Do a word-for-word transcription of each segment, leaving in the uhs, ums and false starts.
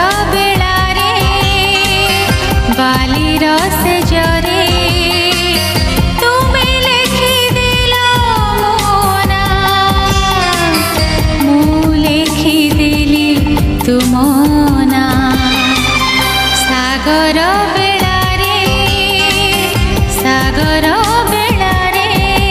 बेलारे बालीर से जरे तुमे लिखिदेल मो ना मु लिखिदेली तुम ना सागर बेलारे सागर बेलारे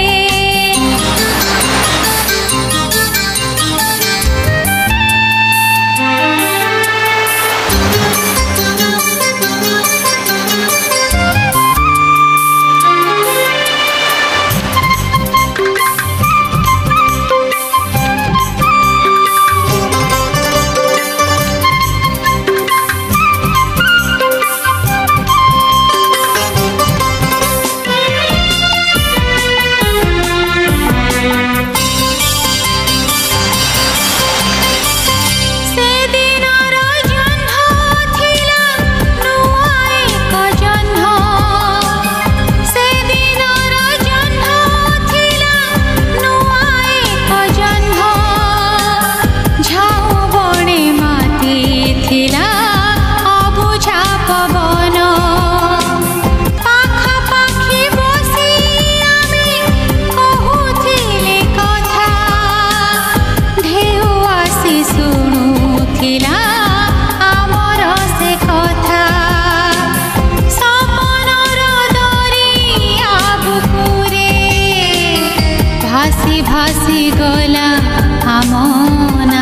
भासी गला आमना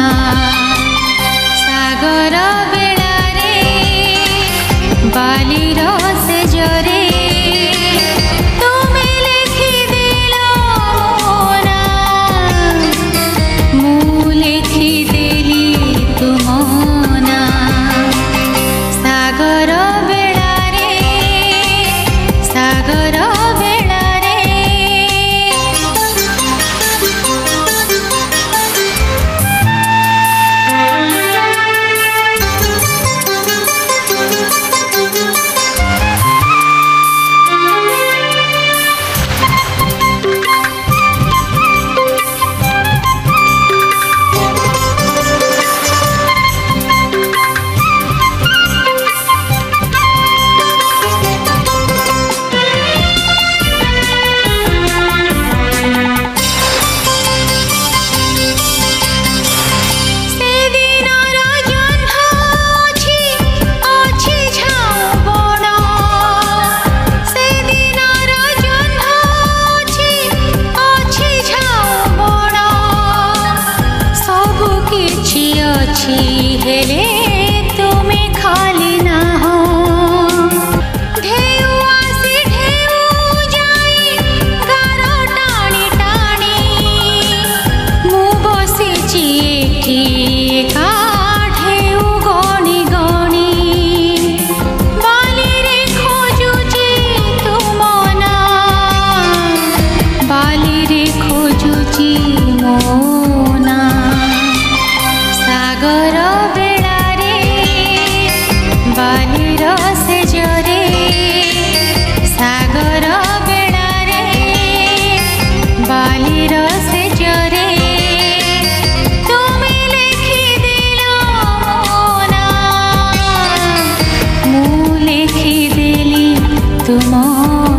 सागर बेलारे बालीर से जरे तुमे लिखिदेल मो ना मु लिखिदेली तुम ना सागर बेलारे सागर हेले तुमे खाली ना हो ढेउ आसी ढेउ जाई गारो टाणी टाणी मु बसिची एठी एका ढेउ गणी गणी बालीरे खोजुची तुम ना बालीरे खोजुची मो ना सागर बेलारे बालीर से जरे सागर बेलारे बालीर से जरे तुमे लिखिदेल मो ना मु लिखिदेली तुम